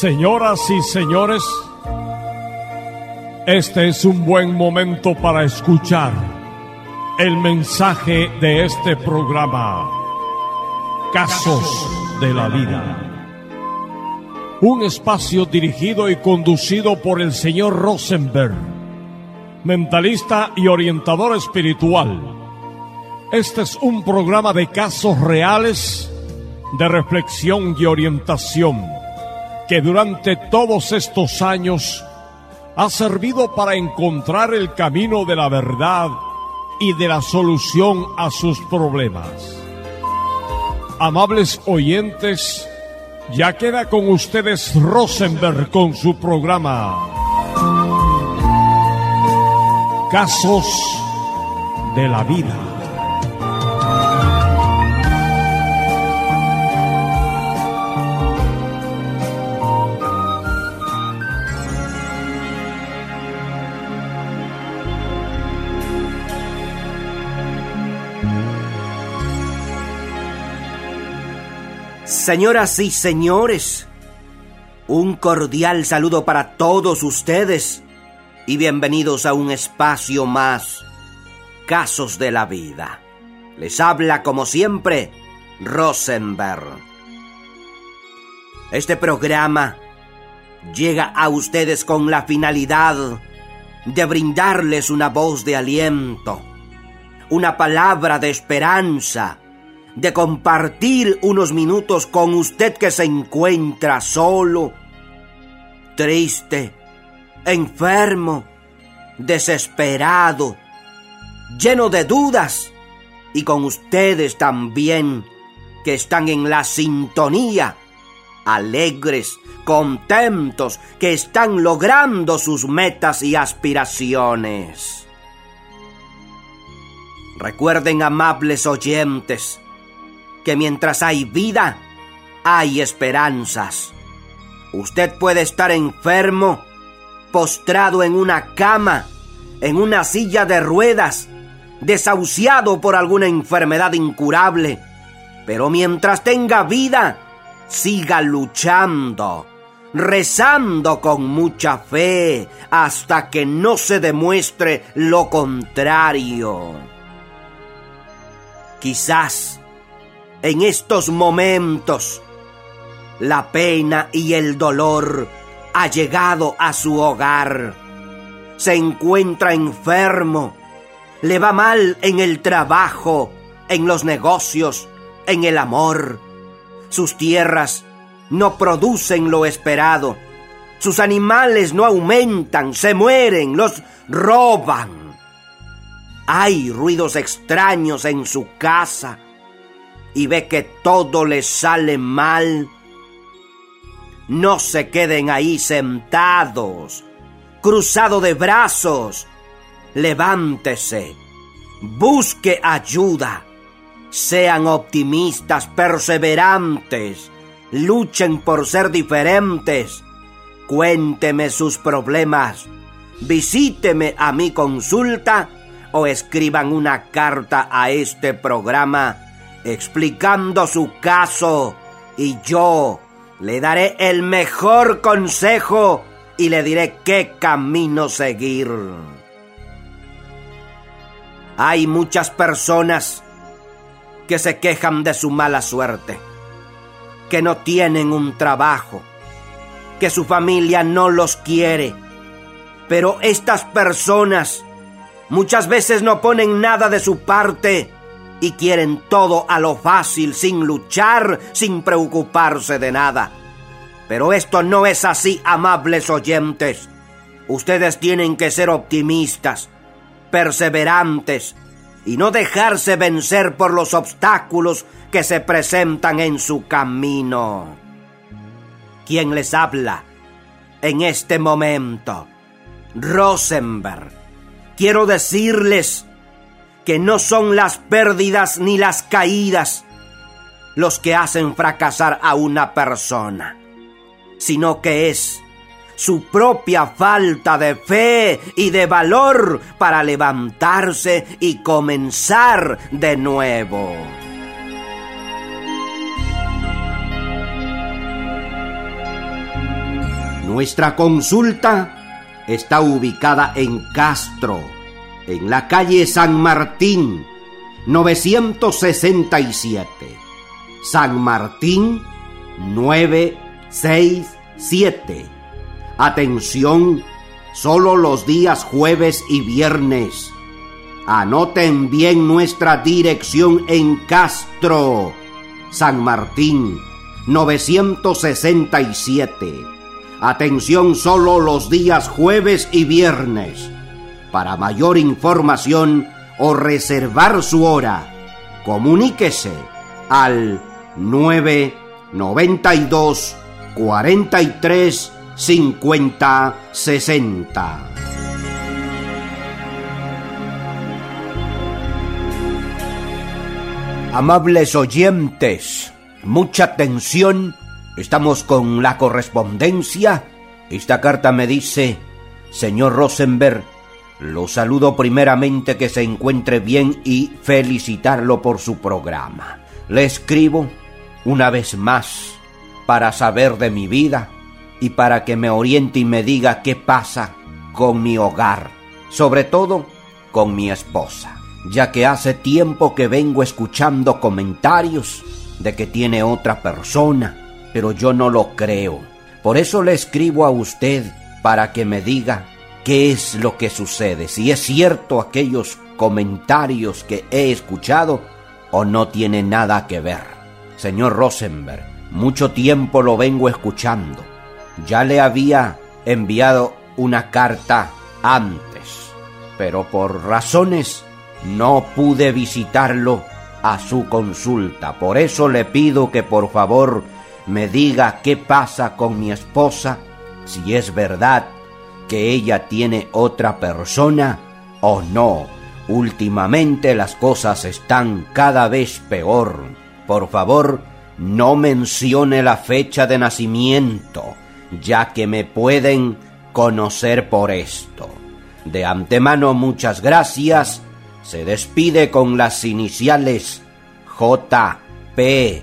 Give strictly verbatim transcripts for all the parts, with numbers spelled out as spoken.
Señoras y señores, este es un buen momento para escuchar el mensaje de este programa, Casos de la Vida. Un espacio dirigido y conducido por el señor Rosenberg, mentalista y orientador espiritual. Este es un programa de casos reales, de reflexión y orientación, que durante todos estos años ha servido para encontrar el camino de la verdad y de la solución a sus problemas. Amables oyentes, ya queda con ustedes Rosenberg con su programa Casos de la Vida. Señoras y señores, un cordial saludo para todos ustedes y bienvenidos a un espacio más, Casos de la Vida. Les habla como siempre Rosenberg. Este programa llega a ustedes con la finalidad de brindarles una voz de aliento, una palabra de esperanza, de compartir unos minutos con usted que se encuentra solo, triste, enfermo, desesperado, lleno de dudas, y con ustedes también que están en la sintonía, alegres, contentos, que están logrando sus metas y aspiraciones. Recuerden, amables oyentes, que mientras hay vida, hay esperanzas. Usted puede estar enfermo, postrado en una cama, en una silla de ruedas, desahuciado por alguna enfermedad incurable, pero mientras tenga vida, siga luchando, rezando con mucha fe, hasta que no se demuestre lo contrario. Quizás en estos momentos, la pena y el dolor ha llegado a su hogar. Se encuentra enfermo, le va mal en el trabajo, en los negocios, en el amor. Sus tierras no producen lo esperado. Sus animales no aumentan, se mueren, los roban. Hay ruidos extraños en su casa y ve que todo le sale mal. No se queden ahí sentados, cruzado de brazos. Levántese, busque ayuda. Sean optimistas, perseverantes, luchen por ser diferentes. Cuénteme sus problemas, visíteme a mi consulta o escriban una carta a este programa explicando su caso, y yo le daré el mejor consejo y le diré qué camino seguir. Hay muchas personas que se quejan de su mala suerte, que no tienen un trabajo, que su familia no los quiere, pero estas personas muchas veces no ponen nada de su parte y quieren todo a lo fácil, sin luchar, sin preocuparse de nada. Pero esto no es así, amables oyentes. Ustedes tienen que ser optimistas, perseverantes, y no dejarse vencer por los obstáculos que se presentan en su camino. ¿Quién les habla en este momento? Rosenberg. Quiero decirles que no son las pérdidas ni las caídas los que hacen fracasar a una persona, sino que es su propia falta de fe y de valor para levantarse y comenzar de nuevo. Nuestra consulta está ubicada en Castro, en la calle San Martín, novecientos sesenta y siete. San Martín, novecientos sesenta y siete. Atención, solo los días jueves y viernes. Anoten bien nuestra dirección en Castro, San Martín, novecientos sesenta y siete. Atención, solo los días jueves y viernes. Para mayor información o reservar su hora, comuníquese al nueve noventa y dos cuarenta y tres cincuenta sesenta. Amables oyentes, mucha atención, estamos con la correspondencia. Esta carta me dice: señor Rosenberg, lo saludo primeramente, que se encuentre bien y felicitarlo por su programa. Le escribo una vez más para saber de mi vida y para que me oriente y me diga qué pasa con mi hogar, sobre todo con mi esposa, ya que hace tiempo que vengo escuchando comentarios de que tiene otra persona, pero yo no lo creo. Por eso le escribo a usted para que me diga qué es lo que sucede, si es cierto aquellos comentarios que he escuchado o no tiene nada que ver. Señor Rosenberg, mucho tiempo lo vengo escuchando. Ya le había enviado una carta antes, pero por razones no pude visitarlo a su consulta. Por eso le pido que por favor me diga qué pasa con mi esposa, si es verdad que ella tiene otra persona o no. Últimamente las cosas están cada vez peor. Por favor, no mencione la fecha de nacimiento, ya que me pueden conocer por esto. De antemano, muchas gracias. Se despide con las iniciales J P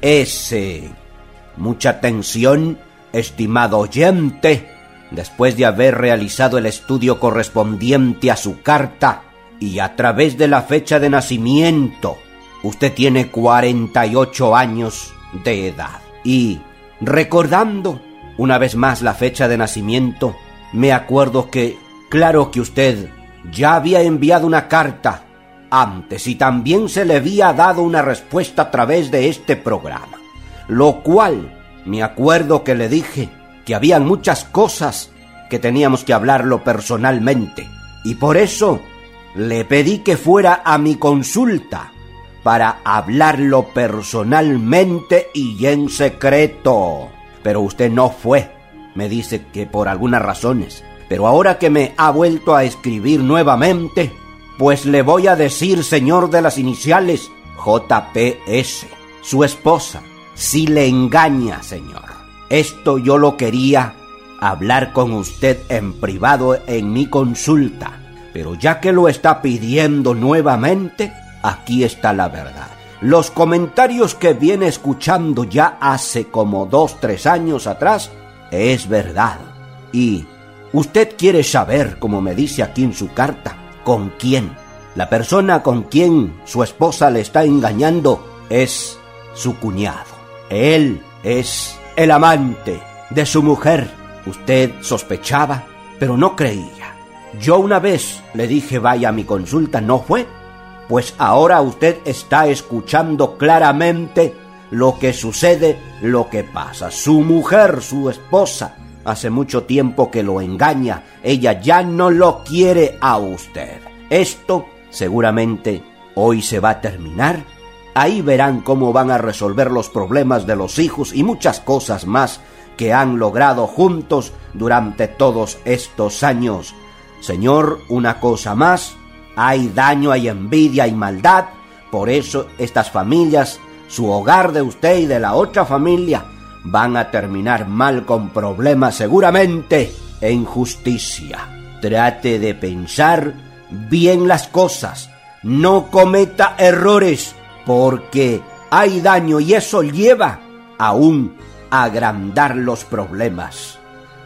S. Mucha atención, estimado oyente. Después de haber realizado el estudio correspondiente a su carta y a través de la fecha de nacimiento, usted tiene cuarenta y ocho años de edad. Y recordando una vez más la fecha de nacimiento, me acuerdo que, claro que usted ya había enviado una carta antes y también se le había dado una respuesta a través de este programa, lo cual me acuerdo que le dije que habían muchas cosas que teníamos que hablarlo personalmente, y por eso le pedí que fuera a mi consulta para hablarlo personalmente y en secreto. Pero usted no fue, me dice que por algunas razones. Pero ahora que me ha vuelto a escribir nuevamente, pues le voy a decir, señor de las iniciales J P S, su esposa sí le engaña, señor. Esto yo lo quería hablar con usted en privado en mi consulta, pero ya que lo está pidiendo nuevamente, aquí está la verdad. Los comentarios que viene escuchando ya hace como dos, tres años atrás, es verdad. Y usted quiere saber, como me dice aquí en su carta, con quién. La persona con quien su esposa le está engañando es su cuñado. Él es el amante de su mujer. Usted sospechaba, pero no creía. Yo una vez le dije vaya a mi consulta, no fue. Pues ahora usted está escuchando claramente lo que sucede, lo que pasa. Su mujer, su esposa, hace mucho tiempo que lo engaña. Ella ya no lo quiere a usted. Esto seguramente hoy se va a terminar. Ahí verán cómo van a resolver los problemas de los hijos y muchas cosas más que han logrado juntos durante todos estos años. Señor, una cosa más. Hay daño, hay envidia, hay maldad. Por eso estas familias, su hogar de usted y de la otra familia, van a terminar mal con problemas seguramente e injusticia. Trate de pensar bien las cosas. No cometa errores, porque hay daño y eso lleva aún a agrandar los problemas.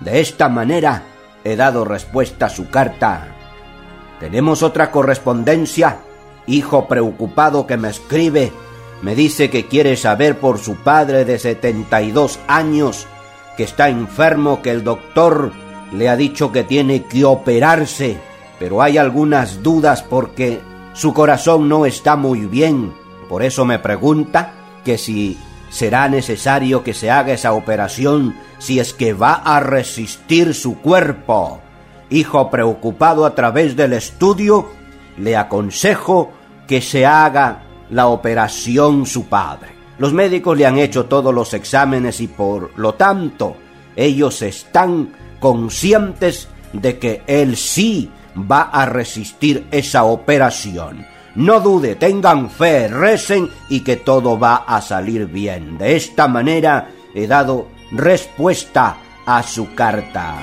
De esta manera he dado respuesta a su carta. Tenemos otra correspondencia. Hijo preocupado que me escribe. Me dice que quiere saber por su padre de setenta y dos años, que está enfermo, que el doctor le ha dicho que tiene que operarse, pero hay algunas dudas porque su corazón no está muy bien. Por eso me pregunta que si será necesario que se haga esa operación, si es que va a resistir su cuerpo. Hijo preocupado, a través del estudio le aconsejo que se haga la operación su padre. Los médicos le han hecho todos los exámenes y por lo tanto ellos están conscientes de que él sí va a resistir esa operación. No dude, tengan fe, recen y que todo va a salir bien. De esta manera he dado respuesta a su carta.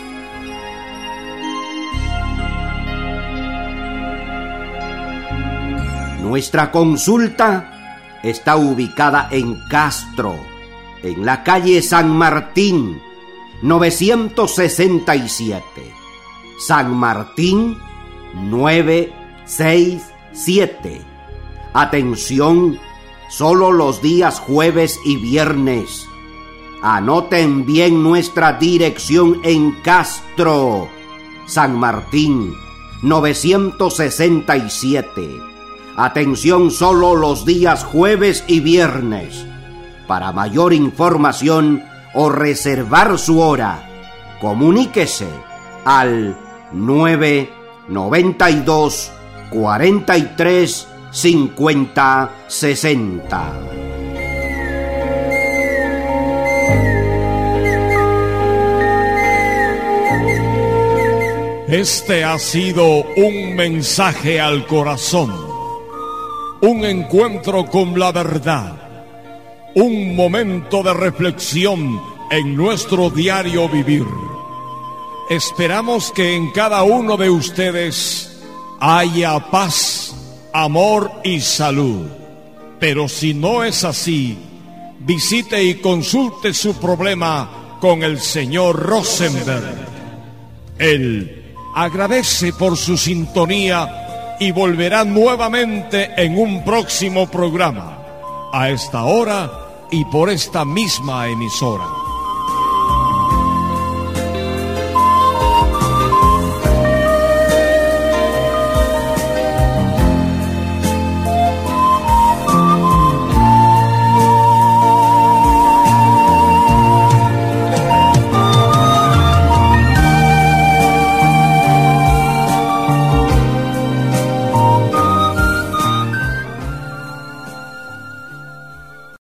Nuestra consulta está ubicada en Castro, en la calle San Martín, novecientos sesenta y siete. San Martín, novecientos sesenta y siete. Atención, solo los días jueves y viernes. Anoten bien nuestra dirección en Castro, San Martín, novecientos sesenta y siete. Atención, solo los días jueves y viernes. Para mayor información o reservar su hora, comuníquese al nueve noventa y dos cuarenta y tres cincuenta sesenta. Este ha sido un mensaje al corazón, un encuentro con la verdad, un momento de reflexión en nuestro diario vivir. Esperamos que en cada uno de ustedes haya paz, amor y salud. Pero si no es así, visite y consulte su problema con el señor Rosenberg. Él agradece por su sintonía y volverá nuevamente en un próximo programa, a esta hora y por esta misma emisora.